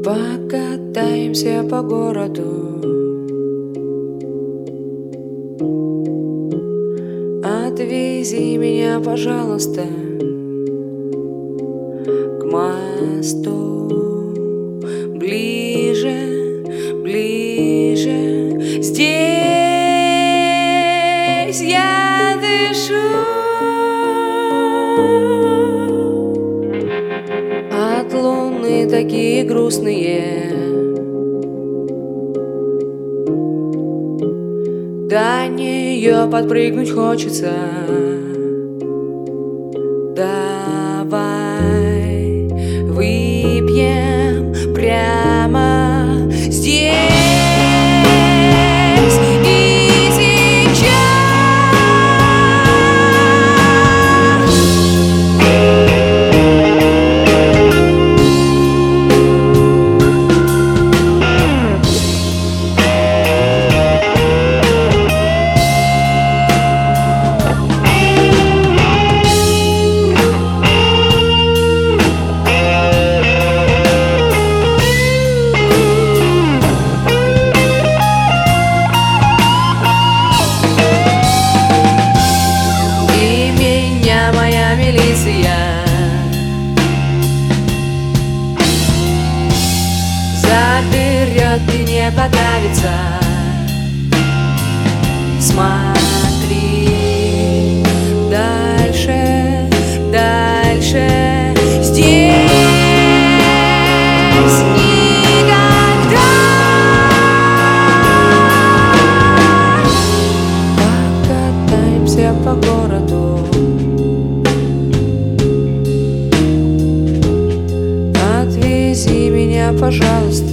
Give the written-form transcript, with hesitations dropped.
Покатаемся по городу, отвези меня, пожалуйста, к мосту. Ближе, ближе, здесь я дышу. От луны такие грустные, до нее подпрыгнуть хочется. Давай выпьем прямо здесь и сейчас. Заберет и не подавится. Смотри дальше, дальше. Здесь никогда. Покатаемся по городу, отвези меня, пожалуйста,